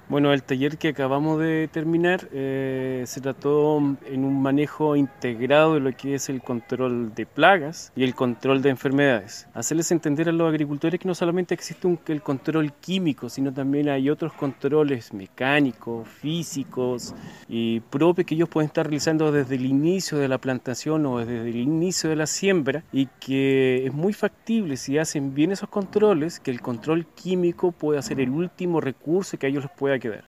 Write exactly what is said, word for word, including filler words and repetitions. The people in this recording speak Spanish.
Bueno, el taller que acabamos de terminar eh, se trató en un manejo integrado de lo que es el control de plagas y el control de enfermedades. Hacerles entender a los agricultores que no solamente existe un, el control químico, sino también hay otros controles mecánicos, físicos y propios que ellos pueden estar realizando desde el inicio de la plantación o desde el inicio de la siembra, y que es muy factible, si hacen bien esos controles, que el control químico pueda ser el último recurso que a ellos les pueda quedar.